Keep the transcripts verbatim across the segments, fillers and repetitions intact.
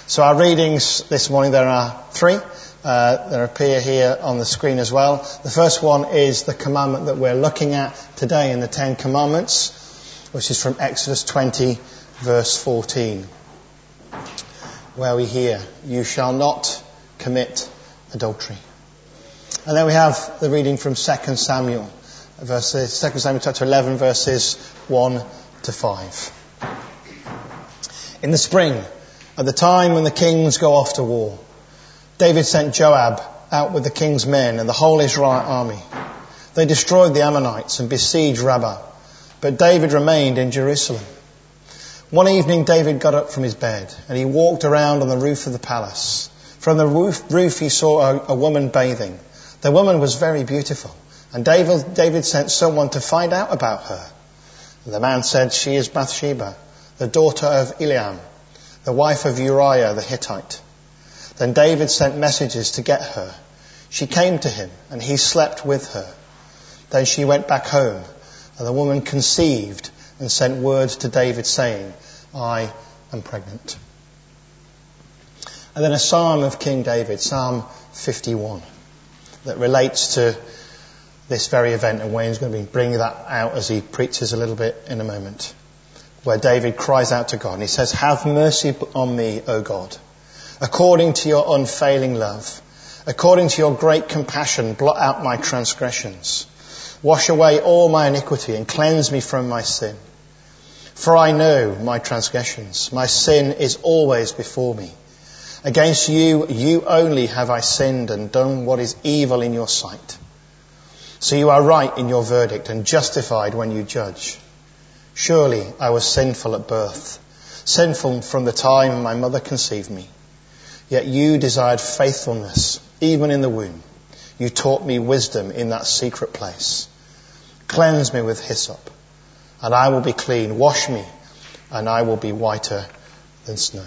So our readings this morning, there are three. Uh, they appear here on the screen as well. The first one is the commandment that we're looking at today in the Ten Commandments, which is from Exodus twenty, verse fourteen, where we hear, "You shall not commit adultery." And then we have the reading from Second Samuel, verses, Second Samuel chapter eleven, verses one to five. In the spring, at the time when the kings go off to war, David sent Joab out with the king's men and the whole Israelite army. They destroyed the Ammonites and besieged Rabbah, but David remained in Jerusalem. One evening David got up from his bed and he walked around on the roof of the palace. From the roof, roof he saw a, a woman bathing. The woman was very beautiful, and David, David sent someone to find out about her. The man said, "She is Bathsheba, the daughter of Eliam, the wife of Uriah the Hittite." Then David sent messengers to get her. She came to him, and he slept with her. Then she went back home, and the woman conceived and sent word to David saying, "I am pregnant." And then a psalm of King David, Psalm fifty-one, that relates to this very event, and Wayne's going to be bringing that out as he preaches a little bit in a moment, where David cries out to God, and he says, "Have mercy on me, O God, according to your unfailing love. According to your great compassion, blot out my transgressions. Wash away all my iniquity and cleanse me from my sin. For I know my transgressions. My sin is always before me. Against you, you only have I sinned and done what is evil in your sight. So you are right in your verdict and justified when you judge. Surely I was sinful at birth, sinful from the time my mother conceived me. Yet you desired faithfulness, even in the womb. You taught me wisdom in that secret place. Cleanse me with hyssop, and I will be clean. Wash me, and I will be whiter than snow."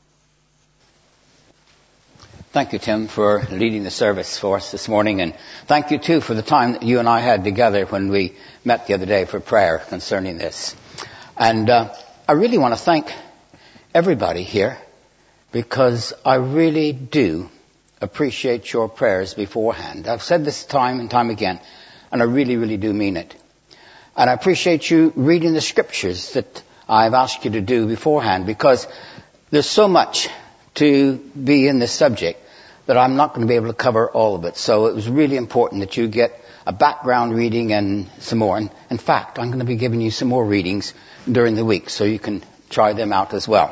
Thank you, Tim, for leading the service for us this morning. And thank you, too, for the time that you and I had together when we met the other day for prayer concerning this. And uh, I really want to thank everybody here, because I really do appreciate your prayers beforehand. I've said this time and time again, and I really, really do mean it. And I appreciate you reading the scriptures that I've asked you to do beforehand, because there's so much to be in this subject that I'm not going to be able to cover all of it. So it was really important that you get a background reading and some more. And in fact, I'm going to be giving you some more readings during the week, so you can try them out as well.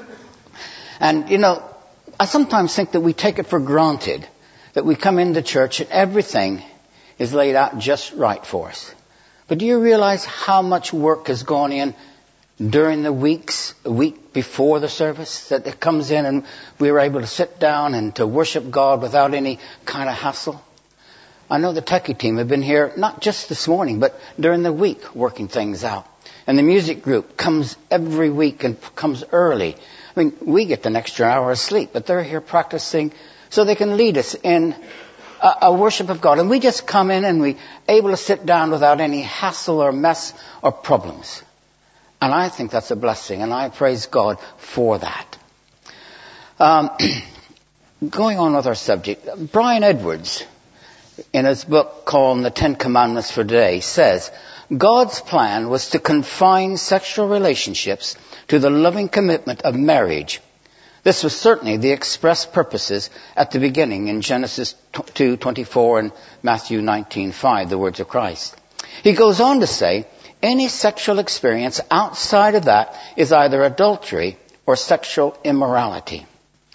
And, you know, I sometimes think that we take it for granted that we come into church and everything is laid out just right for us. But do you realize how much work has gone in during the weeks, a week before the service, that it comes in and we were able to sit down and to worship God without any kind of hassle? I know the techie team have been here, not just this morning, but during the week working things out. And the music group comes every week and comes early. I mean, we get an extra hour of sleep, but they're here practicing so they can lead us in a, a worship of God. And we just come in and we're able to sit down without any hassle or mess or problems. And I think that's a blessing, and I praise God for that. Um, going on with our subject, Brian Edwards, in his book called The Ten Commandments for Today, says, God's plan was to confine sexual relationships to the loving commitment of marriage. This was certainly the express purposes at the beginning in Genesis two twenty-four and Matthew nineteen five, the words of Christ. He goes on to say, any sexual experience outside of that is either adultery or sexual immorality.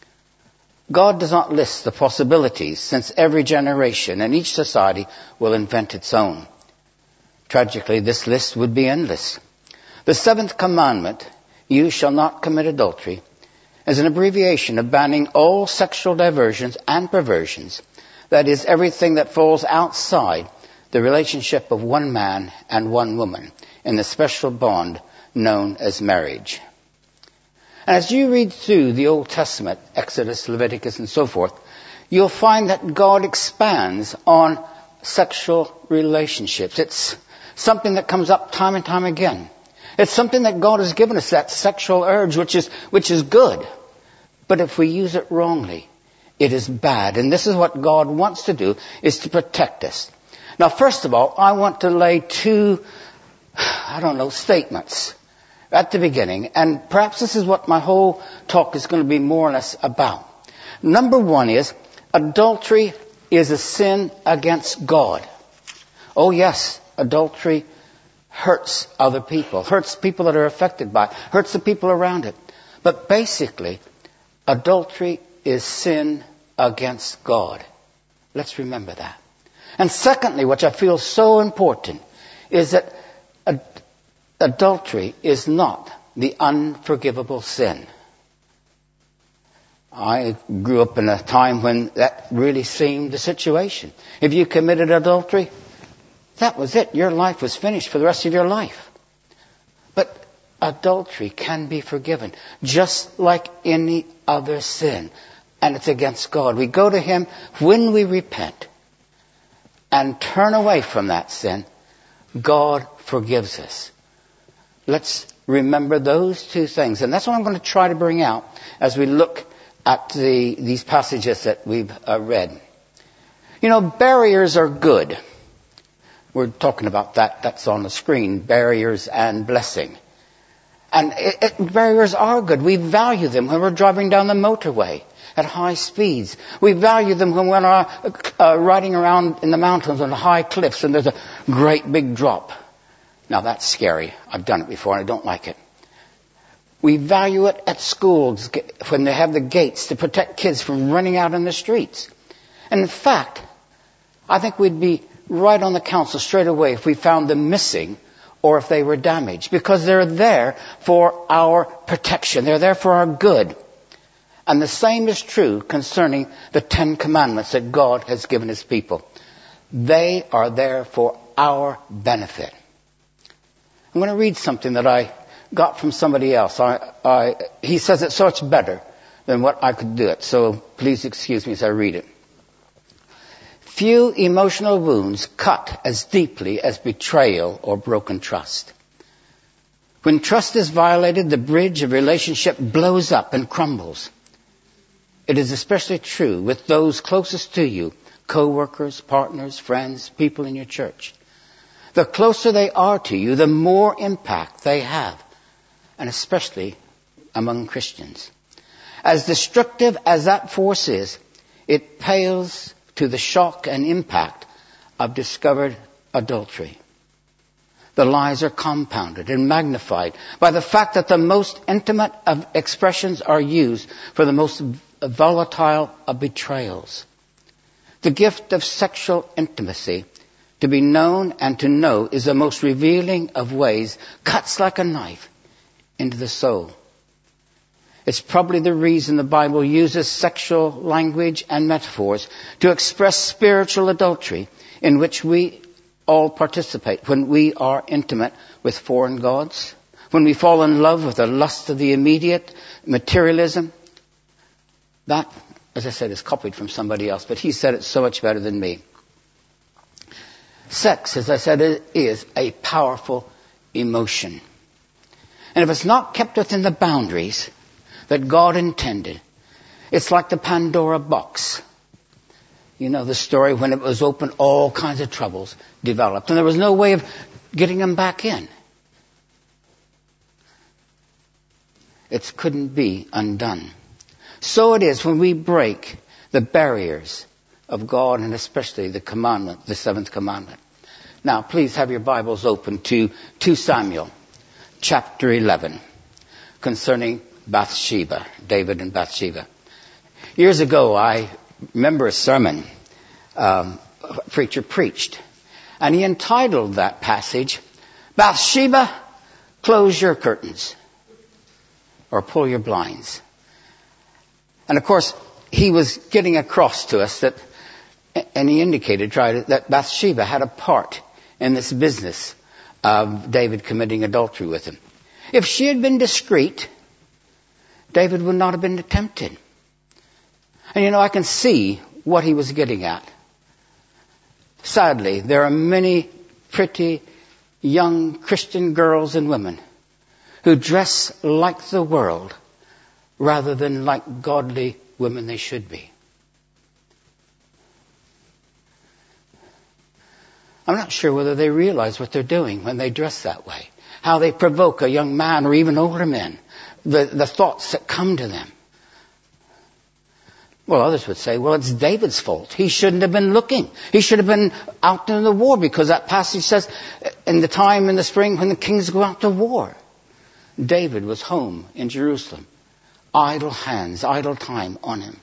God does not list the possibilities, since every generation and each society will invent its own. Tragically, this list would be endless. The seventh commandment, you shall not commit adultery, is an abbreviation of banning all sexual diversions and perversions. That is, everything that falls outside the relationship of one man and one woman in the special bond known as marriage. And as you read through the Old Testament, Exodus, Leviticus, and so forth, you'll find that God expands on sexual relationships. It's something that comes up time and time again. It's something that God has given us, that sexual urge, which is which is good. But if we use it wrongly, it is bad. And this is what God wants to do, is to protect us. Now, first of all, I want to lay two, I don't know, statements at the beginning. And perhaps this is what my whole talk is going to be more or less about. Number one is, adultery is a sin against God. Oh yes, adultery hurts other people, hurts people that are affected by it, hurts the people around it. But basically, adultery is sin against God. Let's remember that. And secondly, which I feel so important, is that ad- adultery is not the unforgivable sin. I grew up in a time when that really seemed the situation. If you committed adultery, that was it. Your life was finished for the rest of your life. But adultery can be forgiven, just like any other sin. And it's against God. We go to Him when we repent and turn away from that sin. God forgives us. Let's remember those two things. And that's what I'm going to try to bring out as we look at the, these passages that we've uh, read. You know, barriers are good. We're talking about that. That's on the screen. Barriers and blessing. And it, it, barriers are good. We value them when we're driving down the motorway at high speeds. We value them when we're uh, uh, riding around in the mountains on the high cliffs and there's a great big drop. Now that's scary. I've done it before and I don't like it. We value it at schools when they have the gates to protect kids from running out in the streets. And in fact, I think we'd be right on the council straight away if we found them missing or if they were damaged, because they're there for our protection. They're there for our good. And the same is true concerning the Ten Commandments that God has given His people. They are there for our benefit. I'm going to read something that I got from somebody else. I, I, he says it so much better than what I could do it. So please excuse me as I read it. Few emotional wounds cut as deeply as betrayal or broken trust. When trust is violated, the bridge of relationship blows up and crumbles. It is especially true with those closest to you, co-workers, partners, friends, people in your church. The closer they are to you, the more impact they have, and especially among Christians. As destructive as that force is, it pales to the shock and impact of discovered adultery. The lies are compounded and magnified by the fact that the most intimate of expressions are used for the most volatile of betrayals. The gift of sexual intimacy, to be known and to know, is the most revealing of ways, cuts like a knife into the soul. It's probably the reason the Bible uses sexual language and metaphors to express spiritual adultery, in which we all participate when we are intimate with foreign gods, when we fall in love with the lust of the immediate, materialism. That, as I said, is copied from somebody else, but he said it so much better than me. Sex, as I said, is a powerful emotion. And if it's not kept within the boundaries that God intended, it's like the Pandora box. You know the story, when it was opened, all kinds of troubles developed. And there was no way of getting them back in. It couldn't be undone. So it is when we break the barriers of God, and especially the commandment, the seventh commandment. Now, please have your Bibles open to Second Samuel, chapter eleven, concerning Bathsheba, David and Bathsheba. Years ago, I remember a sermon um, a preacher preached, and he entitled that passage, Bathsheba, close your curtains, or pull your blinds. And of course, he was getting across to us that, and he indicated, tried that Bathsheba had a part in this business of David committing adultery with him. If she had been discreet, David would not have been tempted. And you know, I can see what he was getting at. Sadly, there are many pretty young Christian girls and women who dress like the world, rather than like godly women they should be. I'm not sure whether they realize what they're doing when they dress that way, how they provoke a young man or even older men, the, the thoughts that come to them. Well, others would say, well, it's David's fault. He shouldn't have been looking. He should have been out in the war, because that passage says, in the time in the spring when the kings go out to war. David was home in Jerusalem. Idle hands, idle time on him.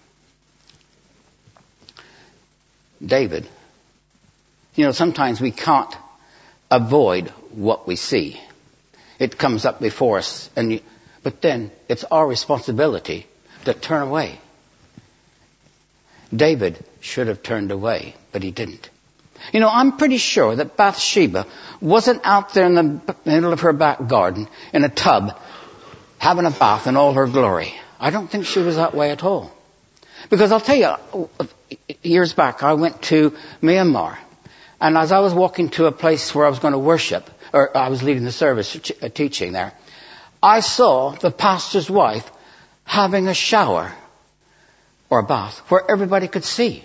David, you know, sometimes we can't avoid what we see. It comes up before us, and you, but then it's our responsibility to turn away. David should have turned away, but he didn't. You know, I'm pretty sure that Bathsheba wasn't out there in the middle of her back garden in a tub having a bath in all her glory. I don't think she was that way at all. Because I'll tell you, years back I went to Myanmar, and as I was walking to a place where I was going to worship, or I was leading the service, teaching there, I saw the pastor's wife having a shower or a bath where everybody could see.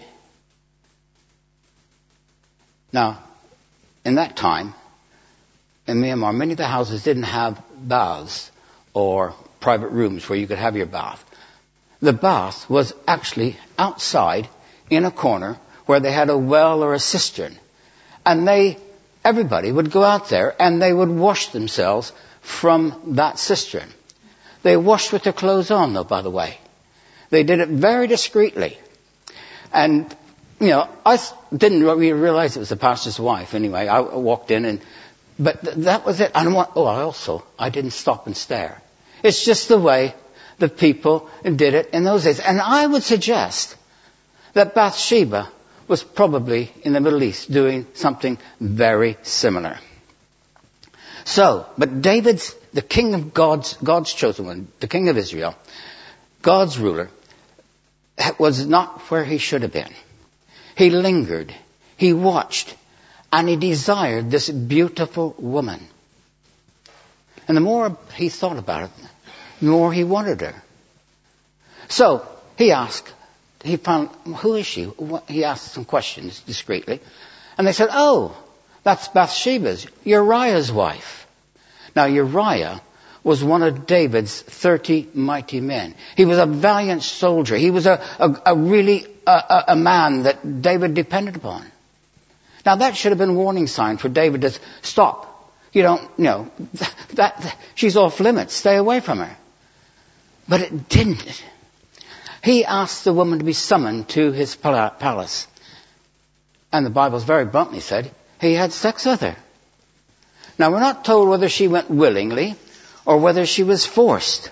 Now, in that time, in Myanmar, many of the houses didn't have baths or private rooms where you could have your bath. The bath was actually outside in a corner where they had a well or a cistern. And they, everybody would go out there and they would wash themselves from that cistern. They washed with their clothes on, though, by the way. They did it very discreetly. And, you know, I didn't really realize it was the pastor's wife anyway. I walked in and, but th- that was it. And I, oh, I also, I didn't stop and stare. It's just the way the people did it in those days. And I would suggest that Bathsheba was probably in the Middle East doing something very similar. So, but David's, the king of God's, God's chosen one, the king of Israel, God's ruler, was not where he should have been. He lingered, he watched, and he desired this beautiful woman. And the more he thought about it, the more he wanted her. So he asked, he found, who is she? He asked some questions discreetly. And they said, oh, that's Bathsheba's, Uriah's wife. Now Uriah was one of David's thirty mighty men. He was a valiant soldier. He was a, a, a really a, a man that David depended upon. Now that should have been a warning sign for David to stop. You don't, you know, that, that she's off limits. Stay away from her. But it didn't. He asked the woman to be summoned to his palace. And the Bible's very bluntly said he had sex with her. Now we're not told whether she went willingly or whether she was forced.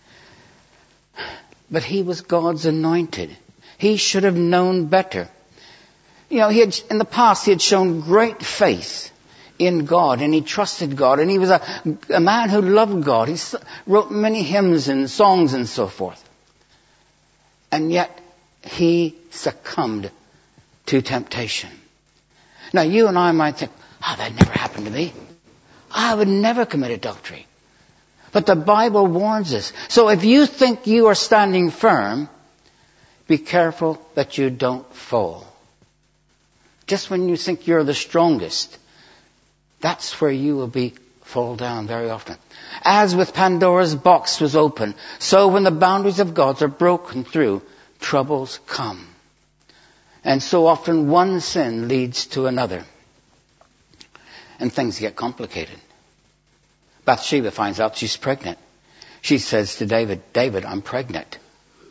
But he was God's anointed. He should have known better. You know, he had, in the past he had shown great faith in God, and he trusted God, and he was a, a man who loved God. He wrote many hymns and songs and so forth. And yet he succumbed to temptation. Now you and I might think, oh, that never happened to me. I would never commit adultery. But the Bible warns us. So if you think you are standing firm, be careful that you don't fall. Just when you think you're the strongest, that's where you will be fall down very often. As with Pandora's box was open, so when the boundaries of God are broken through, troubles come. And so often one sin leads to another. And things get complicated. Bathsheba finds out she's pregnant. She says to David, David, I'm pregnant.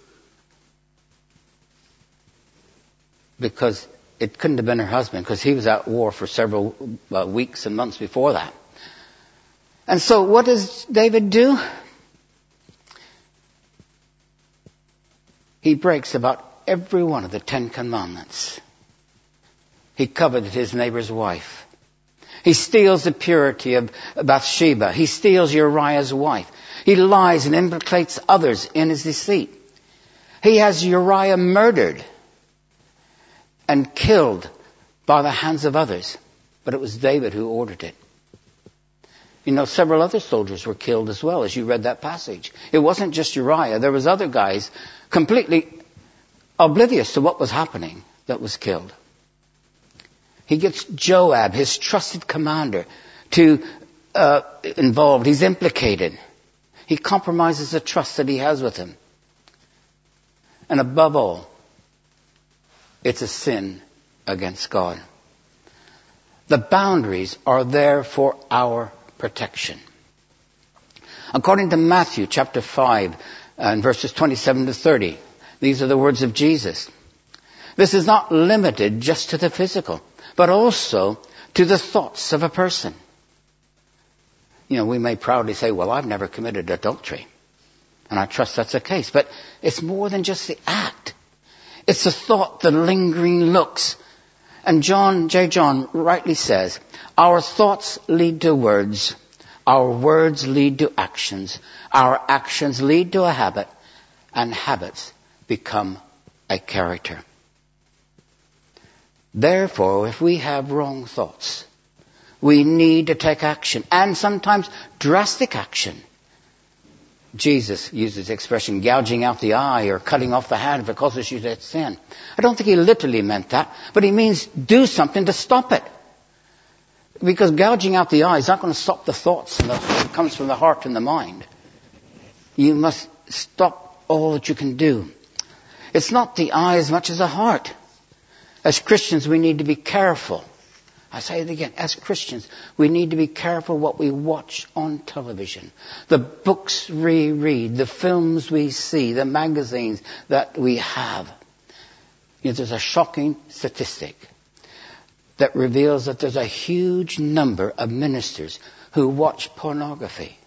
Because it couldn't have been her husband, because he was at war for several uh, weeks and months before that. And so what does David do? He breaks about every one of the Ten Commandments. He coveted his neighbor's wife. He steals the purity of Bathsheba. He steals Uriah's wife. He lies and implicates others in his deceit. He has Uriah murdered and killed by the hands of others. But it was David who ordered it. You know, several other soldiers were killed as well, as you read that passage. It wasn't just Uriah. There was other guys completely oblivious to what was happening that was killed. He gets Joab, his trusted commander, to uh, involved. He's implicated. He compromises the trust that he has with him. And above all, it's a sin against God. The boundaries are there for our protection. According to Matthew chapter five and verses twenty-seven to thirty, these are the words of Jesus. This is not limited just to the physical, but also to the thoughts of a person. You know, we may proudly say, well, I've never committed adultery. And I trust that's the case. But it's more than just the act. It's the thought, the lingering looks. And John, J. John rightly says, our thoughts lead to words. Our words lead to actions. Our actions lead to a habit. And habits become a character. Therefore, if we have wrong thoughts, we need to take action, and sometimes drastic action. Jesus uses the expression gouging out the eye or cutting off the hand if it causes you to sin. I don't think he literally meant that, but he means do something to stop it. Because gouging out the eye is not going to stop the thoughts and the, it comes from the heart and the mind. You must stop all that you can do. It's not the eye as much as the heart. As Christians, we need to be careful. I say it again, as Christians, we need to be careful what we watch on television. The books we read, the films we see, the magazines that we have. You know, there's a shocking statistic that reveals that there's a huge number of ministers who watch pornography.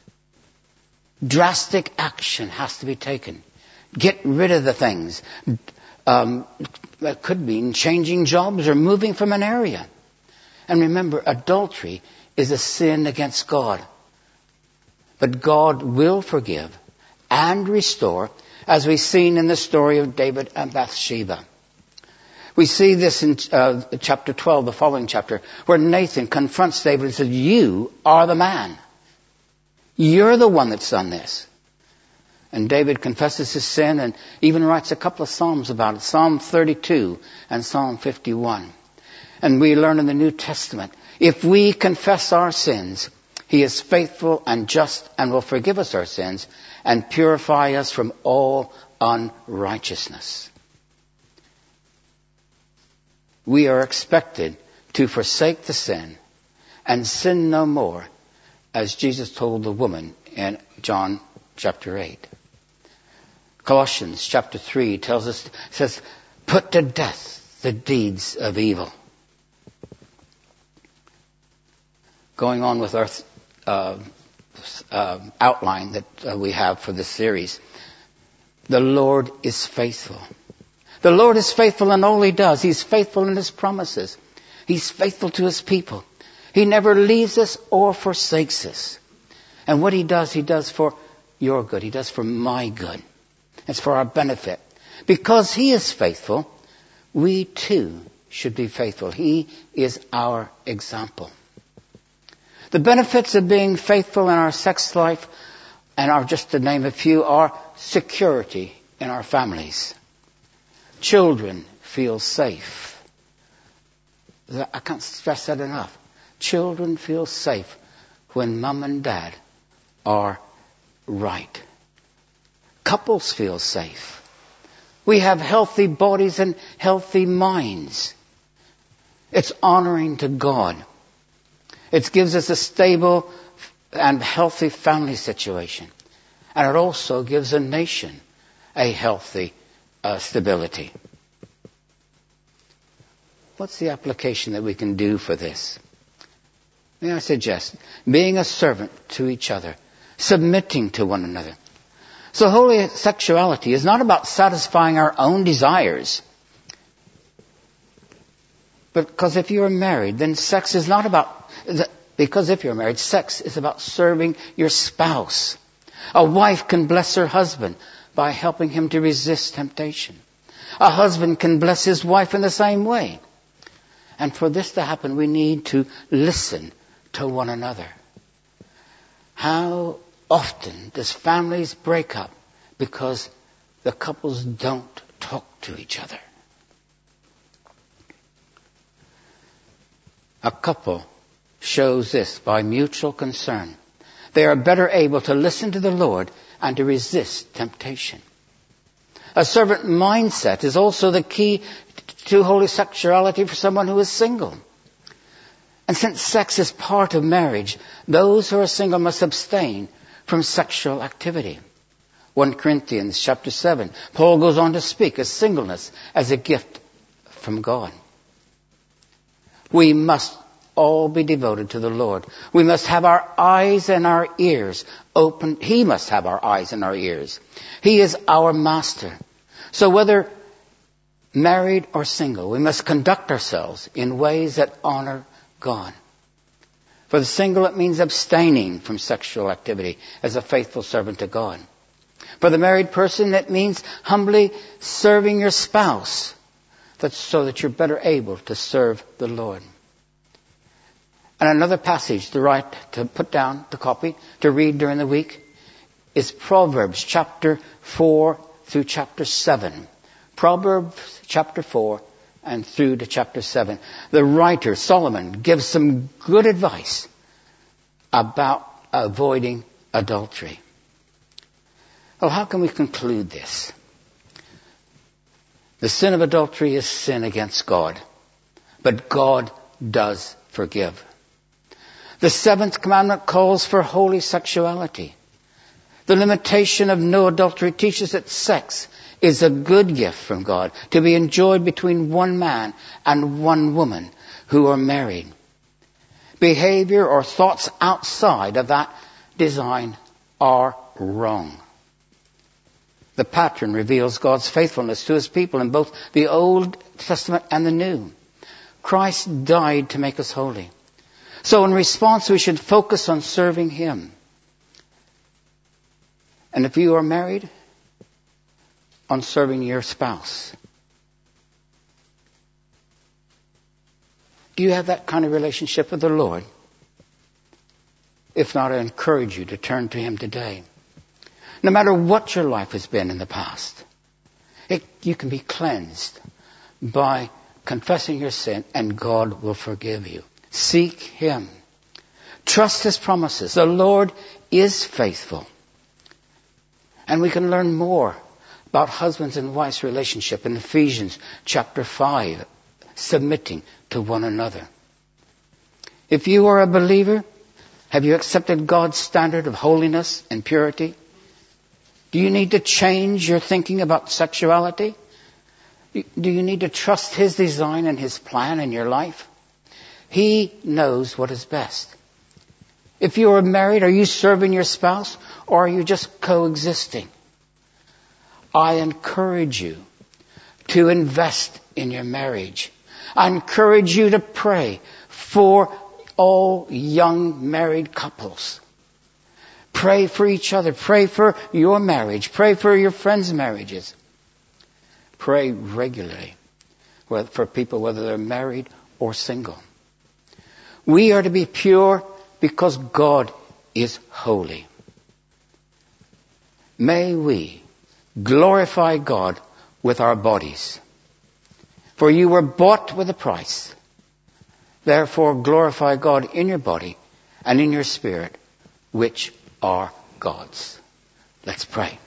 Drastic action has to be taken. Get rid of the things. Um, that could mean changing jobs or moving from an area. And remember, adultery is a sin against God. But God will forgive and restore, as we've seen in the story of David and Bathsheba. We see this in uh, chapter twelve, the following chapter, where Nathan confronts David and says, you are the man. You're the one that's done this. And David confesses his sin and even writes a couple of psalms about it, Psalm thirty-two and Psalm fifty-one. And we learn in the New Testament, if we confess our sins, he is faithful and just and will forgive us our sins and purify us from all unrighteousness. We are expected to forsake the sin and sin no more, as Jesus told the woman in John chapter eight. Colossians chapter three tells us, says, put to death the deeds of evil. Going on with our uh, uh, outline that uh, we have for this series. The Lord is faithful. The Lord is faithful in all he does. He's faithful in his promises. He's faithful to his people. He never leaves us or forsakes us. And what he does, he does for your good. He does for my good. It's for our benefit. Because he is faithful, we too should be faithful. He is our example. The benefits of being faithful in our sex life, and are just to name a few, are security in our families. Children feel safe. I can't stress that enough. Children feel safe when mum and dad are right. Couples feel safe. We have healthy bodies and healthy minds. It's honoring to God. It gives us a stable and healthy family situation. And it also gives a nation a healthy uh, stability. What's the application that we can do for this? May I suggest being a servant to each other, submitting to one another. So holy sexuality is not about satisfying our own desires. But because if you're married, then sex is not about, because if you're married, sex is about serving your spouse. A wife can bless her husband by helping him to resist temptation. A husband can bless his wife in the same way. And for this to happen, we need to listen to one another. How often does families break up because the couples don't talk to each other? A couple shows this by mutual concern. They are better able to listen to the Lord and to resist temptation. A servant mindset is also the key to holy sexuality for someone who is single. And since sex is part of marriage, those who are single must abstain from sexual activity. First Corinthians chapter seven, Paul goes on to speak of singleness as a gift from God. We must all be devoted to the Lord. We must have our eyes and our ears open. He must have our eyes and our ears. He is our master. So whether married or single, we must conduct ourselves in ways that honor God. For the single, it means abstaining from sexual activity as a faithful servant to God. For the married person, it means humbly serving your spouse, that's so that you're better able to serve the Lord. And another passage to write, to put down, to copy, to read during the week is Proverbs chapter four through chapter seven. Proverbs chapter four and through to chapter seven. The writer, Solomon, gives some good advice about avoiding adultery. Well, how can we conclude this? The sin of adultery is sin against God, but God does forgive. The seventh commandment calls for holy sexuality. The limitation of no adultery teaches that sex is a good gift from God to be enjoyed between one man and one woman who are married. Behavior or thoughts outside of that design are wrong. The pattern reveals God's faithfulness to his people in both the Old Testament and the New. Christ died to make us holy. So in response, we should focus on serving him. And if you are married, on serving your spouse. Do you have that kind of relationship with the Lord? If not, I encourage you to turn to him today. No matter what your life has been in the past, it, you can be cleansed by confessing your sin, and God will forgive you. Seek him. Trust his promises. The Lord is faithful. And we can learn more about husbands and wives' relationship in Ephesians chapter five, submitting to one another. If you are a believer, have you accepted God's standard of holiness and purity? Do you need to change your thinking about sexuality? Do you need to trust his design and his plan in your life? He knows what is best. If you are married, are you serving your spouse, or are you just coexisting? I encourage you to invest in your marriage. I encourage you to pray for all young married couples. Pray for each other. Pray for your marriage. Pray for your friends' marriages. Pray regularly for people, whether they're married or single. We are to be pure because God is holy. May we glorify God with our bodies. For you were bought with a price. Therefore glorify God in your body and in your spirit, which are God's. Let's pray.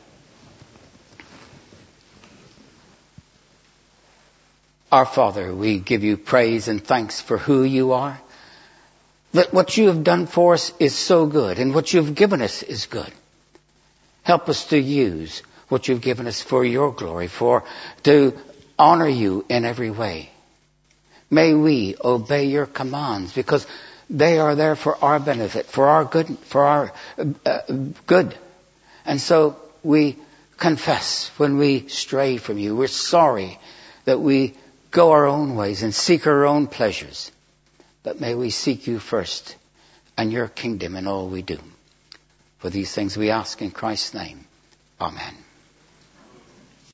Our Father, we give you praise and thanks for who you are. That what you have done for us is so good, and what you've given us is good. Help us to use what you've given us for your glory, for to honor you in every way. May we obey your commands, because they are there for our benefit, for our good, for our uh, good. And so we confess when we stray from you. We're sorry that we go our own ways and seek our own pleasures. But may we seek you first and your kingdom in all we do. For these things we ask in Christ's name. Amen.